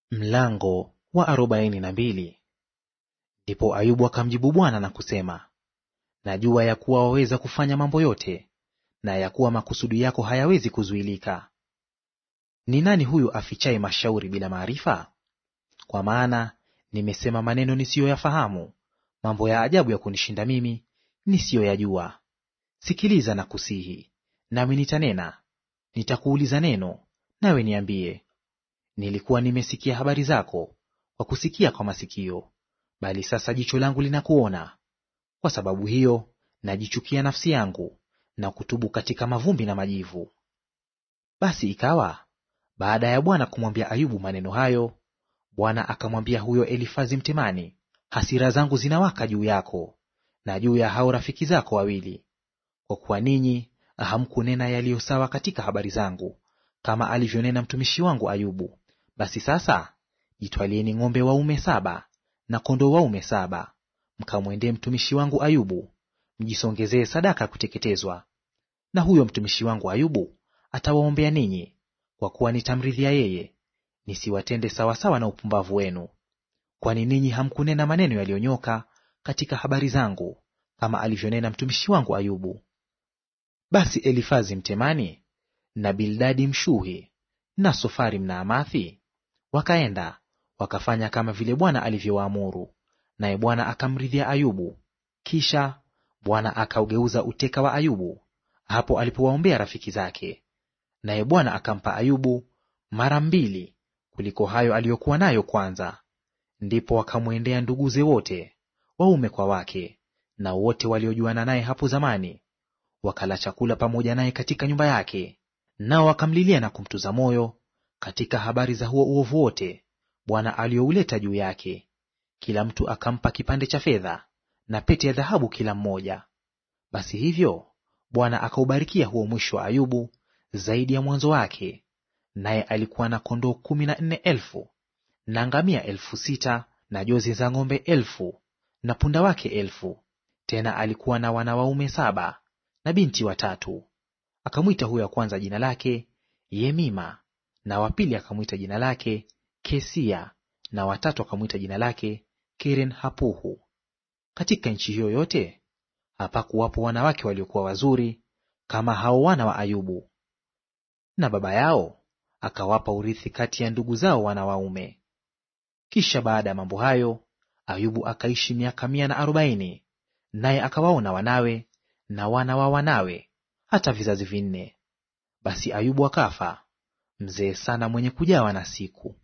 Mlango wa 42. Ndipo Ayubu akamjibu Bwana na kusema, najua ya kuwa waweza kufanya mambo yote, na ya kuwa makusudi yako hayawezi kuzuilika. Ni nani huyu afichaye mashauri bila maarifa? Kwa maana nimesema maneno nisiyoyafahamu, mambo ya ajabu ya kunishinda mimi nisiyoyajua. Sikiliza na kusihi, nami nitanena; nitakuuliza neno, nawe niambie. Nilikuwa nimesikia habari zako kwa kusikia kwa masikio, bali sasa jicho langu linakuona. Kwa sababu hiyo najichukia nafsi yangu, na kutubu katika mavumbi na majivu. Basi ikawa baada ya Bwana kumwambia Ayubu maneno hayo, Bwana akamwambia huyo Elifazi Mtemani, hasira zangu zinawaka juu yako na juu ya hao rafiki zako wawili, kwa kuwa ninyi hamkunena yaliyo sawa katika habari zangu, kama alivyonena mtumishi wangu Ayubu. Basi sasa jitwalieni ng'ombe waume 7 na kondoo waume 7, mkamwendee mtumishi wangu Ayubu, mjisongezee sadaka ya kuteketezwa. Na huyo mtumishi wangu Ayubu atawaombea ninyi, kwa kuwa nitamridhia yeye, nisiwatende sawasawa na upumbavu wenu. Kwani ninyi hamkunena maneno yaliyonyoka katika habari zangu, kama alivyonena mtumishi wangu Ayubu. Basi Elifazi Mtemani na Bildadi Mshuhi na Sofari Mnaamathi wakaenda wakafanya kama vile Bwana alivyowaamuru, naye Bwana akamridhia Ayubu. Kisha Bwana akaugeuza uteka wa Ayubu hapo alipowaombea rafiki zake, naye Bwana akampa Ayubu 2 kuliko hayo aliyokuwa nayo kwanza. Ndipo wakamwendea nduguze wote, waume kwa wake, na wote waliojuana naye hapo zamani, wakala chakula pamoja naye katika nyumba yake, nao wakamlilia na kumtuza moyo katika habari za huo uovu wote Bwana aliouleta juu yake. Kila mtu akampa kipande cha fedha na pete ya dhahabu kila mmoja. Basi hivyo Bwana akaubarikia huo mwisho wa Ayubu zaidi ya mwanzo wake, naye alikuwa na kondoo 14,000 na ngamia 6,000 na jozi za ng'ombe 1,000 na punda wake 1,000. Tena alikuwa na wana waume 7 na binti 3. Akamwita huyo wa kwanza jina lake Yemima, na wa pili akamwita jina lake Kesia, na watatu akamwita jina lake Keren-Hapuhu. Katika nchi hiyo yote hapakuwapo wanawake waliokuwa wazuri kama hao wana wa Ayubu. Na baba yao akawapa urithi kati ya ndugu zao wana waume. Kisha baada ya mambo hayo Ayubu akaishi miaka 140, naye akawaona wanawe na wana wa wanawe hata vizazi 4. Basi Ayubu akafa mzee sana, mwenye kujawa na siku.